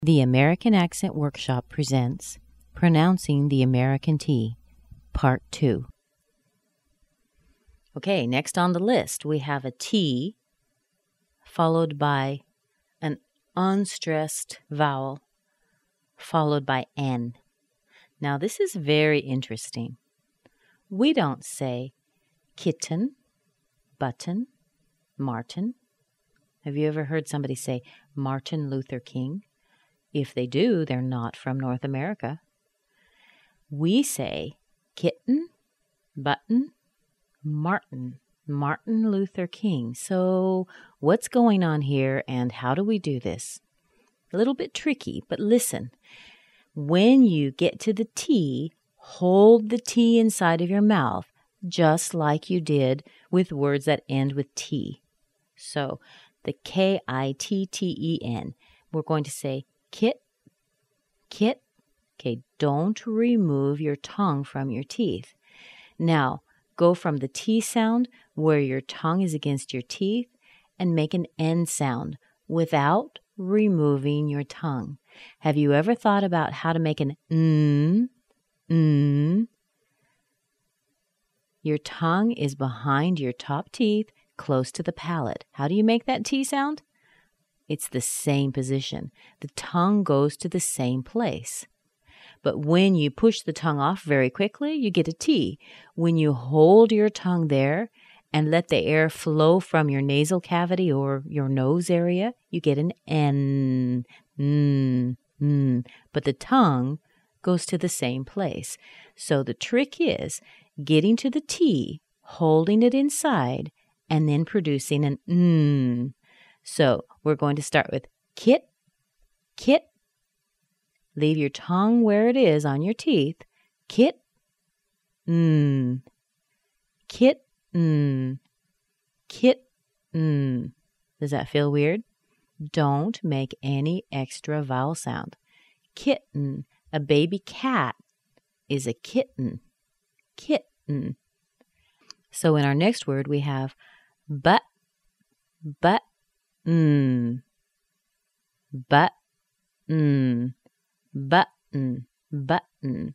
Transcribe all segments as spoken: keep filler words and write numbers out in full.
The American Accent Workshop presents Pronouncing the American T, Part two. Okay, next on the list, we have a T followed by an unstressed vowel followed by N. Now, this is very interesting. We don't say kitten, button, Martin. Have you ever heard somebody say Martin Luther King? If they do, they're not from North America. We say kitten, button, Martin, Martin Luther King. So what's going on here and how do we do this? A little bit tricky, but listen. When you get to the T, hold the T inside of your mouth, just like you did with words that end with T. So the K I T T E N, we're going to say kit, kit. Okay, don't remove your tongue from your teeth. Now, go from the T sound where your tongue is against your teeth and make an N sound without removing your tongue. Have you ever thought about how to make an N? N? Your tongue is behind your top teeth, close to the palate. How do you make that T sound? It's the same position. The tongue goes to the same place. But when you push the tongue off very quickly, you get a T. When you hold your tongue there and let the air flow from your nasal cavity or your nose area, you get an N. N, N. But the tongue goes to the same place. So the trick is getting to the T, holding it inside, and then producing an N. So we're going to start with kit, kit. Leave your tongue where it is on your teeth. Kit, n. Kit, n. Kit, n. Does that feel weird? Don't make any extra vowel sound. Kitten, a baby cat, is a kitten. Kitten. So in our next word, we have but, but, mm, but, mm, button, button.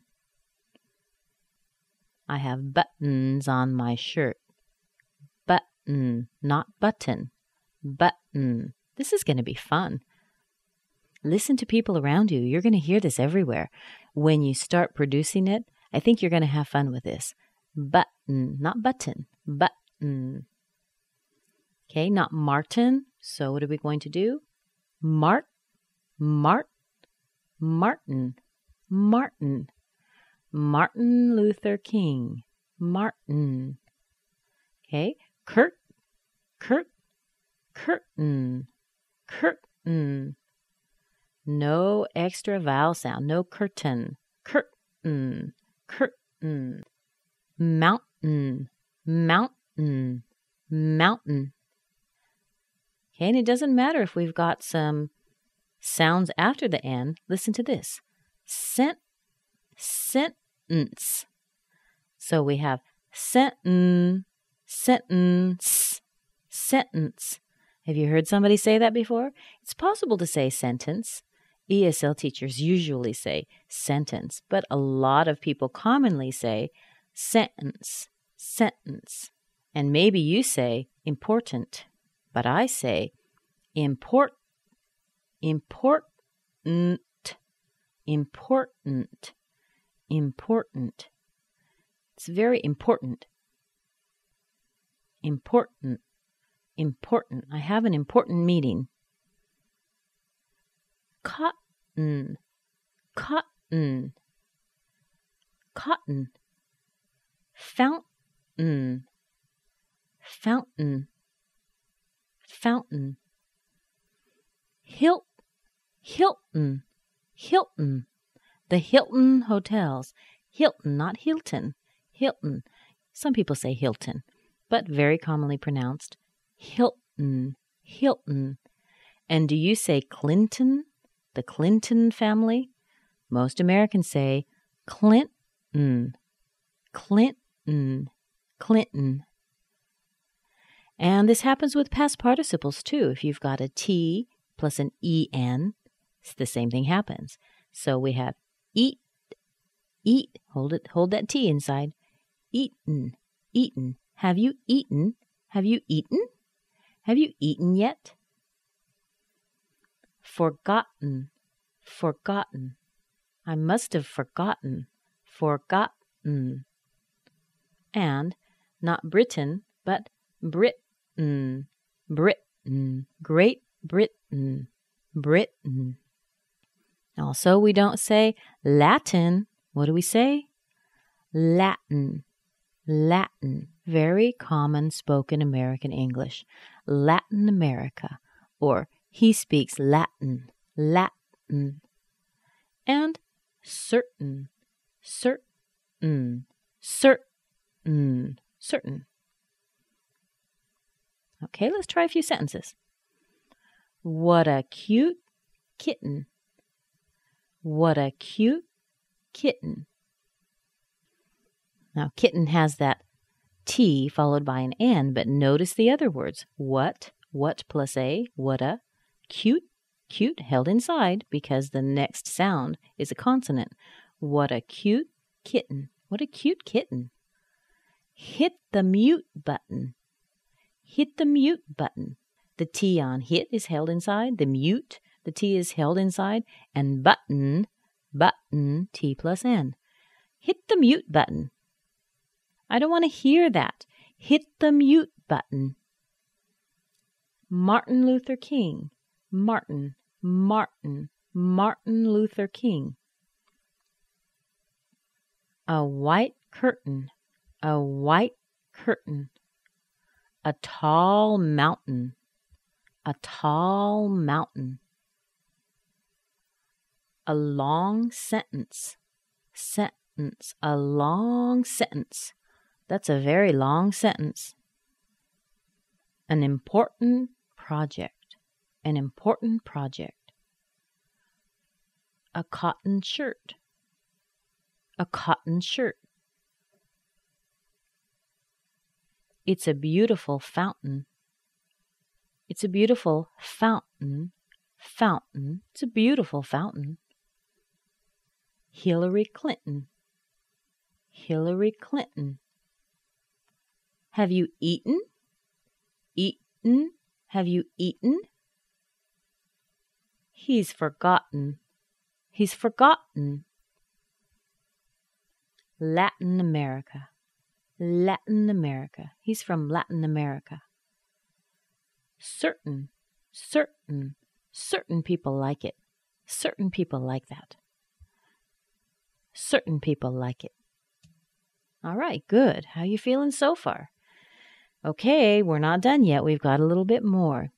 I have buttons on my shirt. Button, not button. Button. This is going to be fun. Listen to people around you. You're going to hear this everywhere. When you start producing it, I think you're going to have fun with this. Button, not button. Button. Okay, not Martin. So what are we going to do? Mart, Mart, Martin, Martin. Martin Luther King, Martin. Okay, Kurt, Kurt, curtain, curtain. No extra vowel sound, no curtain, curtain, curtain. Mountain, mountain, mountain. Okay, and it doesn't matter if we've got some sounds after the N. Listen to this. Sent, sentence. So we have sentence, sentence, sentence. Have you heard somebody say that before? It's possible to say sentence. E S L teachers usually say sentence, but a lot of people commonly say sentence, sentence. And maybe you say important, but I say import, important, important, important. It's very important. Important, important. I have an important meeting. Cotton, cotton, cotton. Fountain, fountain, fountain. Hilt, Hilton, Hilton. The Hilton hotels. Hilton, not Hilton. Hilton. Some people say Hilton, but very commonly pronounced Hilton, Hilton. And do you say Clinton, the Clinton family? Most Americans say Clinton, Clinton, Clinton. And this happens with past participles too. If you've got a T plus an E N, the same thing happens. So we have eat, eat, hold it, hold that T inside. Eaten, eaten. Have you eaten? Have you eaten? Have you eaten yet? Forgotten, forgotten. I must have forgotten, forgotten. And not Britain, but Britain, Britain, Great Britain, Britain. Also, we don't say Latin. What do we say? Latin, Latin. Very common spoken American English. Latin America, or he speaks Latin, Latin. And certain, certain, certain, certain. Okay, let's try a few sentences. What a cute kitten. What a cute kitten. Now, kitten has that T followed by an N, but notice the other words. What, what plus a, what a, cute, cute held inside because the next sound is a consonant. What a cute kitten. What a cute kitten. Hit the mute button. Hit the mute button. The T on hit is held inside. The mute, the T is held inside. And button, button, T plus N. Hit the mute button. I don't want to hear that. Hit the mute button. Martin Luther King. Martin, Martin, Martin Luther King. A white curtain. A white curtain. A tall mountain. A tall mountain. A long sentence. Sentence. A long sentence. That's a very long sentence. An important project. An important project. A cotton shirt. A cotton shirt. It's a beautiful fountain. It's a beautiful fountain. Fountain. It's a beautiful fountain. Hillary Clinton. Hillary Clinton. Have you eaten? Eaten? Have you eaten? He's forgotten. He's forgotten. Latin America. Latin America. He's from Latin America. Certain. Certain. Certain people like it. Certain people like that. Certain people like it. All right, good. How you feeling so far? Okay, we're not done yet. We've got a little bit more.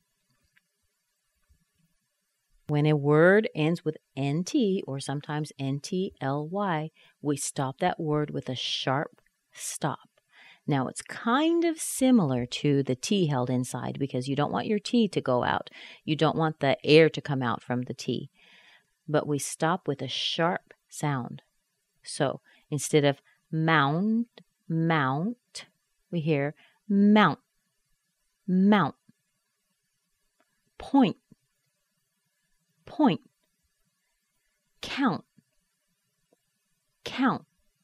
When a word ends with N T or sometimes N T L Y, we stop that word with a sharp stop. Now, it's kind of similar to the T held inside because you don't want your T to go out. You don't want the air to come out from the T. But we stop with a sharp sound. So instead of mount, mount, we hear mount, mount, point, point, count, count,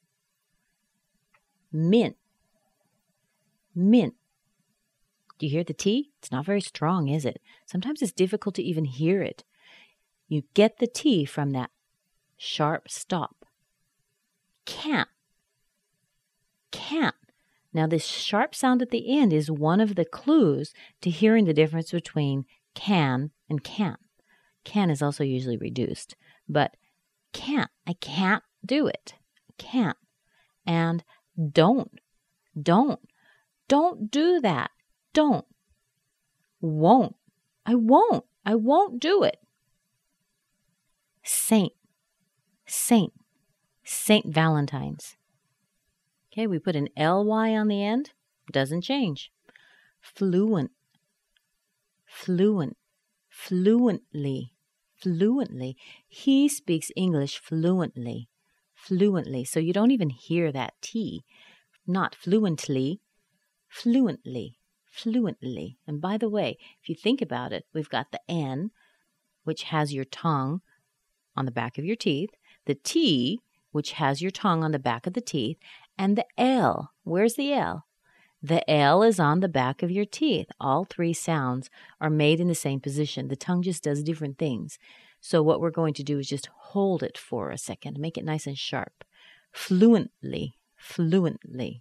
mint, mint. Do you hear the T? It's not very strong, is it? Sometimes it's difficult to even hear it. You get the T from that sharp stop. Can't, can't. Now, this sharp sound at the end is one of the clues to hearing the difference between can and can't. Can is also usually reduced, but can't. I can't do it. Can't. And don't. Don't. Don't do that. Don't. Won't. I won't. I won't do it. Saint. Saint. Saint Valentine's. Okay, we put an L Y on the end. Doesn't change. Fluent. Fluent. Fluently. Fluently. He speaks English fluently. Fluently. So you don't even hear that T. Not fluently. Fluently. Fluently. And by the way, if you think about it, we've got the N, which has your tongue on the back of your teeth, the T, which has your tongue on the back of the teeth, and the L. Where's the L? The L is on the back of your teeth. All three sounds are made in the same position. The tongue just does different things. So what we're going to do is just hold it for a second, make it nice and sharp. Fluently, fluently.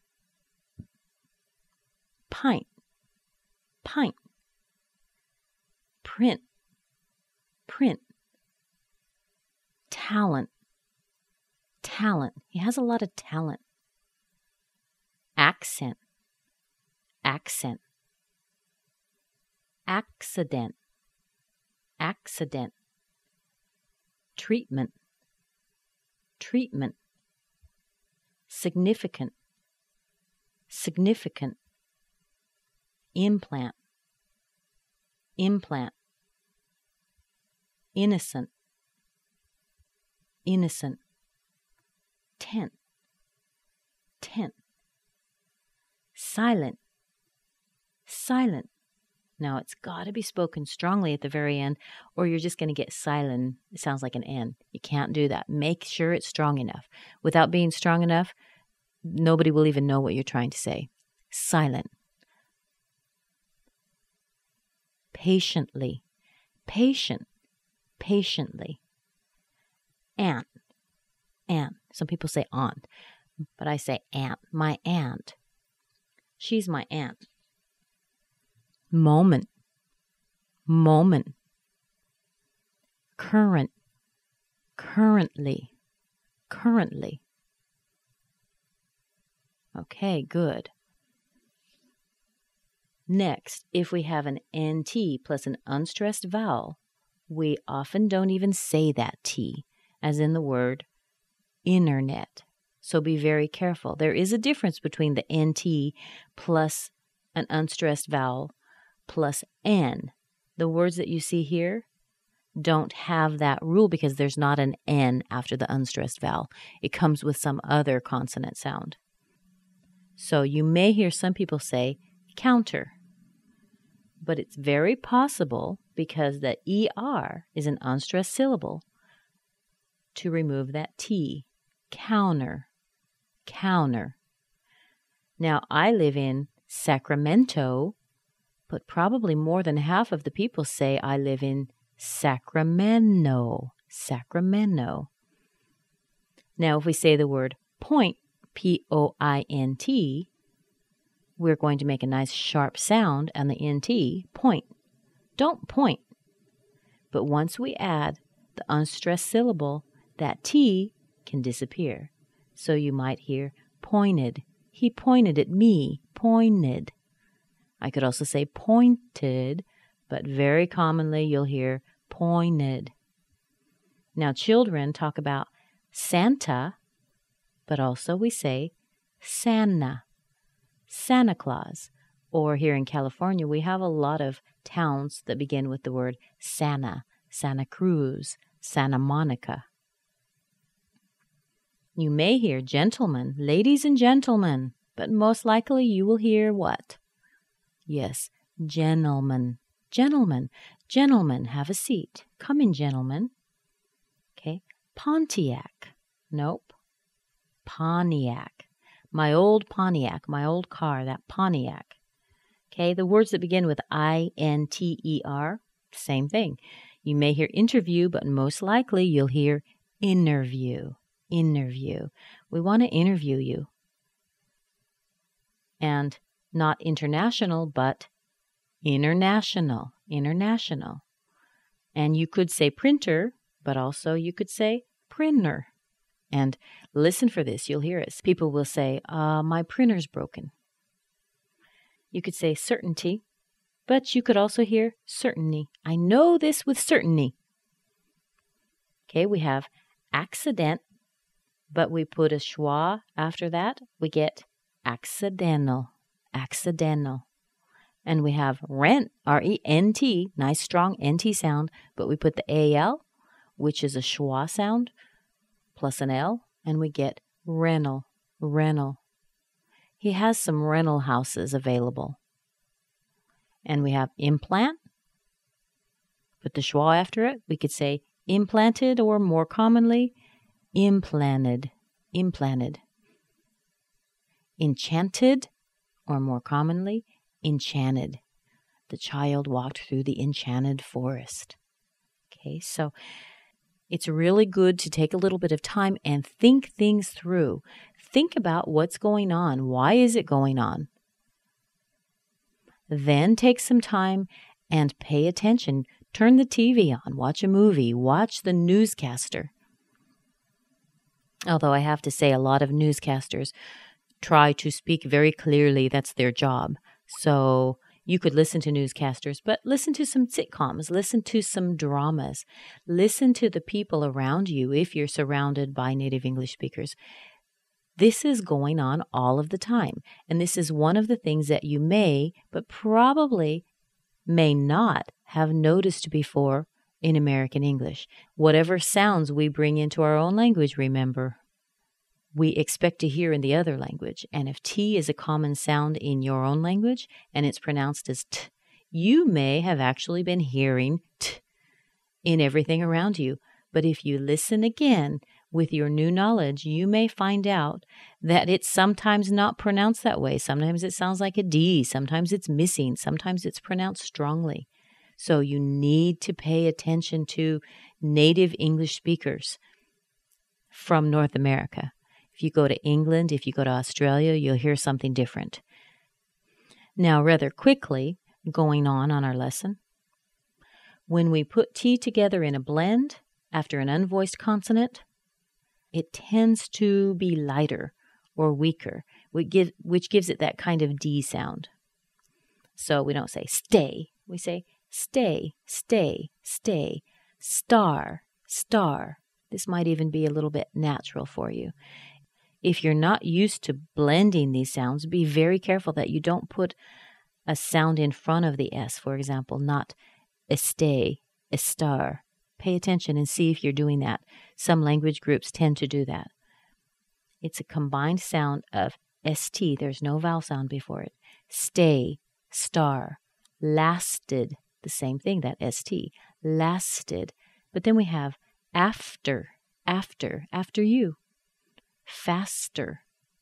Pint, pint. Print, print. Talent, talent. He has a lot of talent. Accent, accent. Accident, accident. Treatment, treatment. Significant, significant. Implant, implant. Innocent, innocent. Tent, tent. Silent, silent. Now, it's got to be spoken strongly at the very end, or you're just going to get silent. It sounds like an N. You can't do that. Make sure it's strong enough. Without being strong enough, nobody will even know what you're trying to say. Silent. Patiently, patient, patiently. Aunt, aunt. Some people say aunt, but I say aunt. My aunt. She's my aunt. Moment, moment. Current, currently, currently. Okay, good. Next, if we have an N T plus an unstressed vowel, we often don't even say that T, as in the word internet. So be very careful. There is a difference between the N T plus an unstressed vowel plus N. The words that you see here don't have that rule because there's not an N after the unstressed vowel. It comes with some other consonant sound. So you may hear some people say counter, but it's very possible, because the E R is an unstressed syllable, to remove that T. Counter, counter. Now, I live in Sacramento, but probably more than half of the people say I live in Sacramento, Sacramento. Now, if we say the word point, P O I N T, we're going to make a nice sharp sound on the N T, point. Don't point. But once we add the unstressed syllable, that T can disappear. So you might hear pointed. He pointed at me, pointed. I could also say pointed, but very commonly you'll hear pointed. Now, children talk about Santa, but also we say Santa, Santa Claus. Or here in California, we have a lot of towns that begin with the word Santa, Santa Cruz, Santa Monica. You may hear gentlemen, ladies and gentlemen, but most likely you will hear what? Yes, gentlemen, gentlemen, gentlemen, have a seat. Come in, gentlemen. Okay, Pontiac. Nope. Pontiac. My old Pontiac, my old car, that Pontiac. Okay, the words that begin with I N T E R, same thing. You may hear interview, but most likely you'll hear interview, interview. We want to interview you. And not international, but international, international. And you could say printer, but also you could say printer. And listen for this, you'll hear it. People will say, uh, my printer's broken. You could say certainty, but you could also hear certainty. I know this with certainty. Okay, we have accident, but we put a schwa after that. We get accidental, accidental. And we have rent, R E N T, nice strong N T sound, but we put the A L, which is a schwa sound, plus an L, and we get rental, rental. He has some rental houses available. And we have implant. Put the schwa after it. We could say implanted, or more commonly, implanted, implanted. Enchanted, or more commonly, enchanted. The child walked through the enchanted forest. Okay, so it's really good to take a little bit of time and think things through. Think about what's going on. Why is it going on? Then take some time and pay attention. Turn the T V on, watch a movie, watch the newscaster. Although I have to say a lot of newscasters try to speak very clearly. That's their job. So you could listen to newscasters, but listen to some sitcoms, listen to some dramas, listen to the people around you if you're surrounded by native English speakers. This is going on all of the time, and this is one of the things that you may, but probably may not have noticed before in American English. Whatever sounds we bring into our own language, remember, we expect to hear in the other language. And if T is a common sound in your own language and it's pronounced as T, you may have actually been hearing T in everything around you. But if you listen again with your new knowledge, you may find out that it's sometimes not pronounced that way. Sometimes it sounds like a D. Sometimes it's missing. Sometimes it's pronounced strongly. So you need to pay attention to native English speakers from North America. If you go to England, if you go to Australia, you'll hear something different. Now, rather quickly, going on on our lesson, when we put T together in a blend after an unvoiced consonant, it tends to be lighter or weaker, which, give, which gives it that kind of D sound. So we don't say stay. We say stay, stay, stay, star, star. This might even be a little bit natural for you. If you're not used to blending these sounds, be very careful that you don't put a sound in front of the S, for example, not estay, estar. Pay attention and see if you're doing that. Some language groups tend to do that. It's a combined sound of st. There's no vowel sound before it. Stay, star, lasted, the same thing, that st, lasted. But then we have after, after, after you. Faster,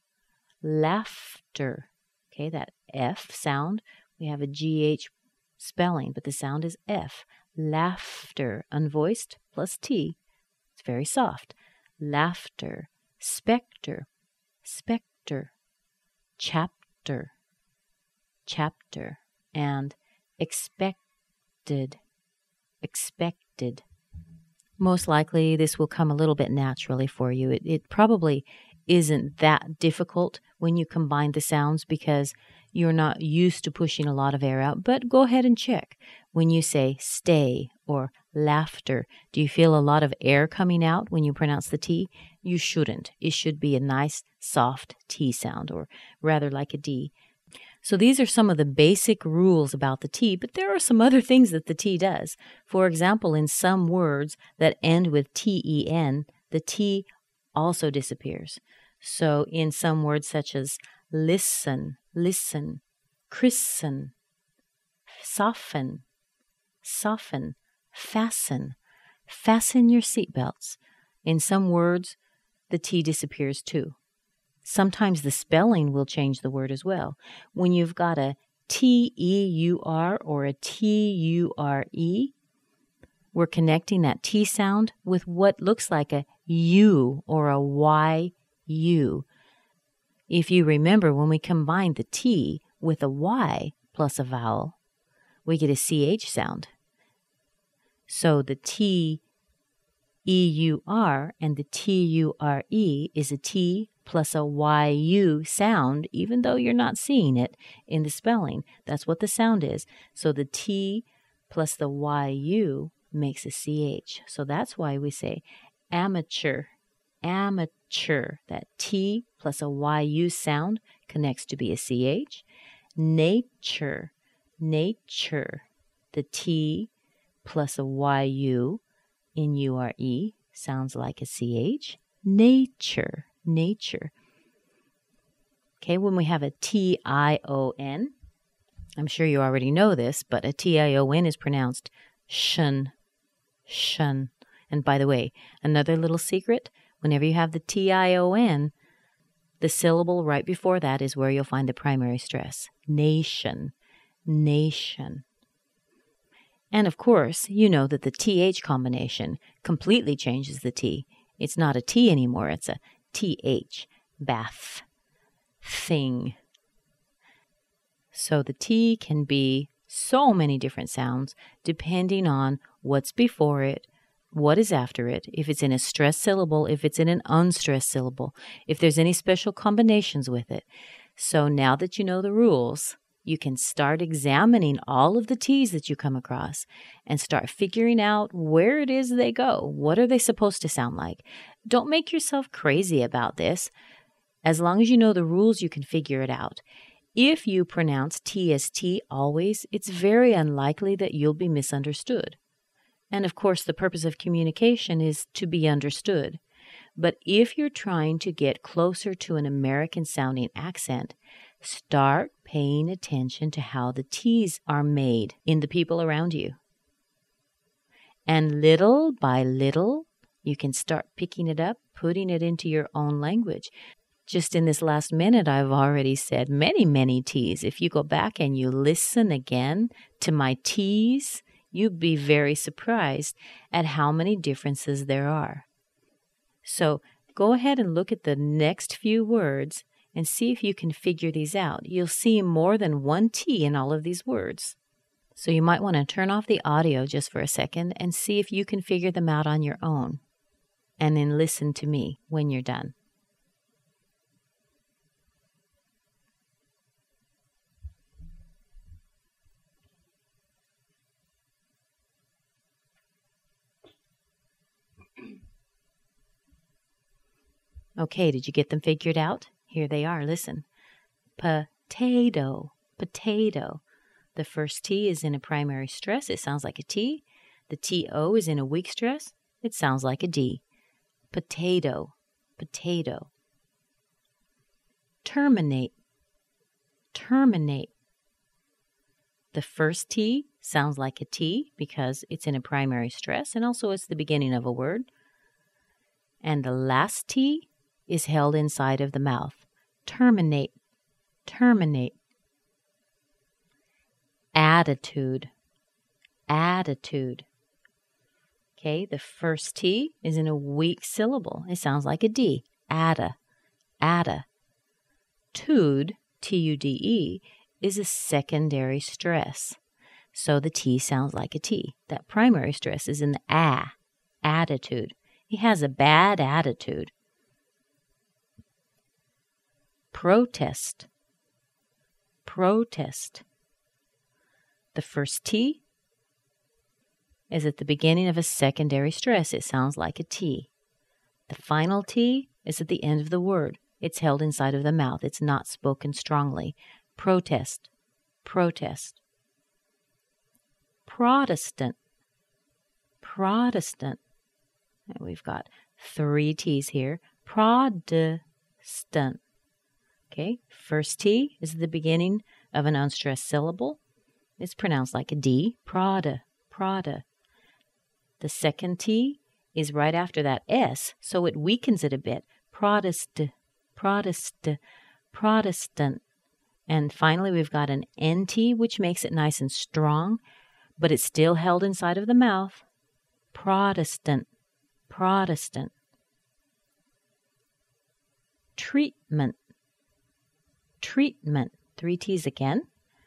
laughter. Okay, that F sound, we have a G H spelling, but the sound is F. Laughter, unvoiced plus T. It's very soft. Laughter, specter, specter, chapter, chapter, and expected, expected. Most likely this will come a little bit naturally for you. It, it probably isn't that difficult when you combine the sounds because you're not used to pushing a lot of air out. But go ahead and check. When you say stay or laughter, do you feel a lot of air coming out when you pronounce the T? You shouldn't. It should be a nice, soft T sound, or rather like a D. So these are some of the basic rules about the T, but there are some other things that the T does. For example, in some words that end with T E N, the T also disappears. So in some words such as listen, listen, christen, soften, soften, fasten, fasten your seatbelts. In some words, the T disappears too. Sometimes the spelling will change the word as well. When you've got a T E U R or a T U R E, we're connecting that T sound with what looks like a U or a Y U. If you remember, when we combine the T with a Y plus a vowel, we get a C H sound. So the T E U R and the T U R E is a T plus a Y U sound, even though you're not seeing it in the spelling. That's what the sound is. So the T plus the Y U makes a C H. So that's why we say amateur, amateur. That T plus a Y U sound connects to be a C H. Nature, nature. The T plus a Y U in U R E sounds like a C H. Nature, nature. Okay, when we have a T I O N, I'm sure you already know this, but a T I O N is pronounced shun, shun. And by the way, another little secret, whenever you have the T I O N, the syllable right before that is where you'll find the primary stress. Nation, nation. And of course, you know that the T H combination completely changes the T. It's not a T anymore, it's a T H. Bath, thing. So the T can be so many different sounds depending on what's before it, what is after it, if it's in a stressed syllable, if it's in an unstressed syllable, if there's any special combinations with it. So now that you know the rules, you can start examining all of the T's that you come across and start figuring out where it is they go. What are they supposed to sound like? Don't make yourself crazy about this. As long as you know the rules, you can figure it out. If you pronounce T as T always, it's very unlikely that you'll be misunderstood. And of course, the purpose of communication is to be understood. But if you're trying to get closer to an American-sounding accent, start paying attention to how the T's are made in the people around you. And little by little, you can start picking it up, putting it into your own language. Just in this last minute, I've already said many, many T's. If you go back and you listen again to my T's, you'd be very surprised at how many differences there are. So go ahead and look at the next few words and see if you can figure these out. You'll see more than one T in all of these words. So you might want to turn off the audio just for a second and see if you can figure them out on your own. And then listen to me when you're done. Okay, did you get them figured out? Here they are, listen. Potato, potato. The first T is in a primary stress. It sounds like a T. The T O is in a weak stress. It sounds like a D. Potato, potato. Terminate, terminate. The first T sounds like a T because it's in a primary stress, and also it's the beginning of a word. And the last T is held inside of the mouth. Terminate, terminate. Attitude, attitude. Okay, the first T is in a weak syllable. It sounds like a D. Atta, atta. Tude, T U D E, is a secondary stress. So the T sounds like a T. That primary stress is in the A, attitude. He has a bad attitude. Protest, protest. The first T is at the beginning of a secondary stress. It sounds like a T. The final T is at the end of the word. It's held inside of the mouth. It's not spoken strongly. Protest, protest. Protestant, Protestant. And we've got three T's here. Protestant. Okay, first T is at the beginning of an unstressed syllable. It's pronounced like a D. Prada, Prada. The second T is right after that S, so it weakens it a bit. Protest, Protest, Protestant. And finally, we've got an N T, which makes it nice and strong, but it's still held inside of the mouth. Protestant, Protestant. Treatment, treatment. Three T's again.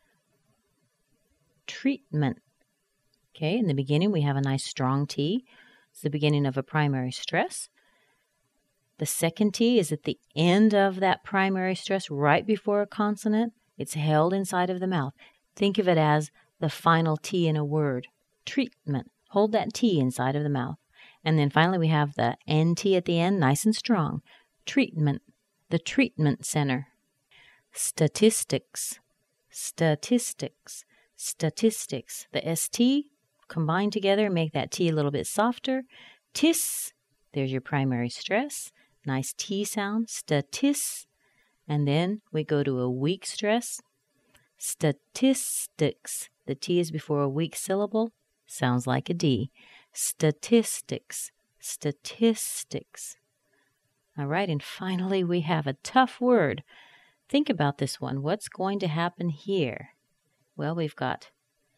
Treatment. Okay, in the beginning we have a nice strong T. It's the beginning of a primary stress. The second T is at the end of that primary stress, right before a consonant. It's held inside of the mouth. Think of it as the final T in a word. Treatment. Hold that T inside of the mouth. And then finally we have the N T at the end, nice and strong. Treatment. The treatment center. Statistics, statistics, statistics. The S T combined together make that T a little bit softer. Tis, there's your primary stress. Nice T sound, statis. And then we go to a weak stress. Statistics. The T is before a weak syllable. Sounds like a D. Statistics, statistics. All right, and finally we have a tough word. Think about this one. What's going to happen here? Well, we've got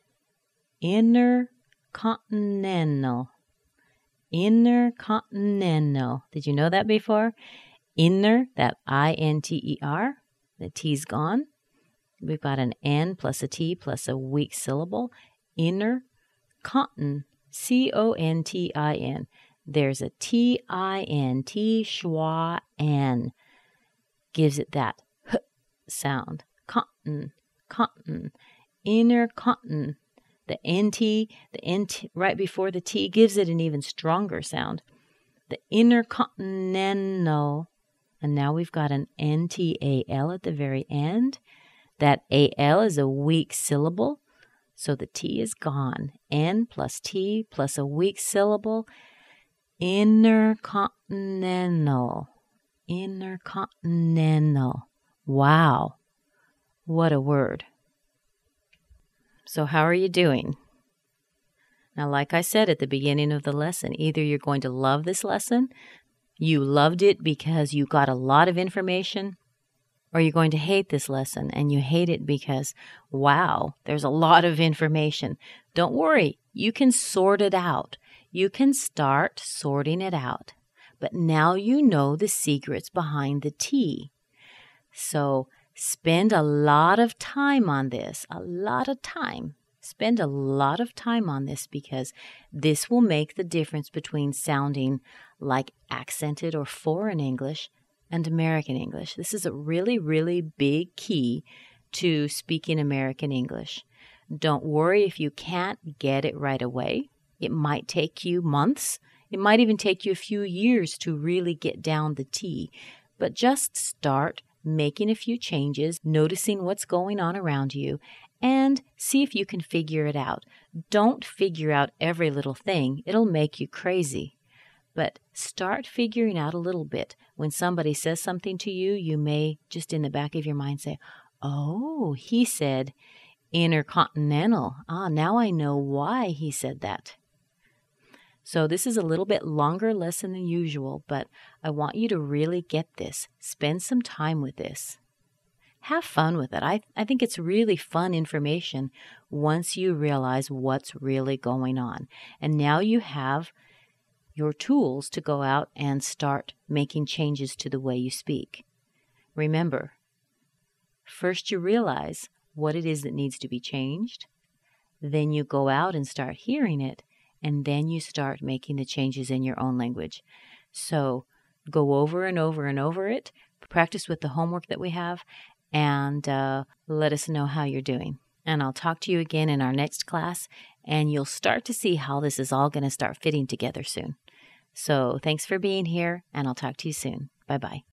intercontinental. Intercontinental. Did you know that before? Inner, that I N T E R, the T's gone. We've got an N plus a T plus a weak syllable. Inner, contin, C O N T I N. There's a T I N, T, schwa, N. Gives it that H sound. Contin, contin, inner contin. The N T, the N T right before the T gives it an even stronger sound. The intercontinental. And now we've got an N T A L at the very end. That A L is a weak syllable, so the T is gone. N plus T plus a weak syllable. Intercontinental. Intercontinental. Wow. What a word. So how are you doing? Now, like I said at the beginning of the lesson, either you're going to love this lesson, you loved it because you got a lot of information, or you're going to hate this lesson and you hate it because, wow, there's a lot of information. Don't worry, you can sort it out. You can start sorting it out. But now you know the secrets behind the T. So spend a lot of time on this, a lot of time. Spend a lot of time on this because this will make the difference between sounding like accented or foreign English and American English. This is a really, really big key to speaking American English. Don't worry if you can't get it right away. It might take you months. It might even take you a few years to really get down the T. But just start making a few changes, noticing what's going on around you, and see if you can figure it out. Don't figure out every little thing. It'll make you crazy. But start figuring out a little bit. When somebody says something to you, you may just in the back of your mind say, oh, he said intercontinental. Ah, now I know why he said that. So this is a little bit longer lesson than usual, but I want you to really get this. Spend some time with this. Have fun with it. I, I think it's really fun information once you realize what's really going on. And now you have your tools to go out and start making changes to the way you speak. Remember, first you realize what it is that needs to be changed. Then you go out and start hearing it. And then you start making the changes in your own language. So go over and over and over it. Practice with the homework that we have. And uh, let us know how you're doing. And I'll talk to you again in our next class. And you'll start to see how this is all going to start fitting together soon. So thanks for being here. And I'll talk to you soon. Bye-bye.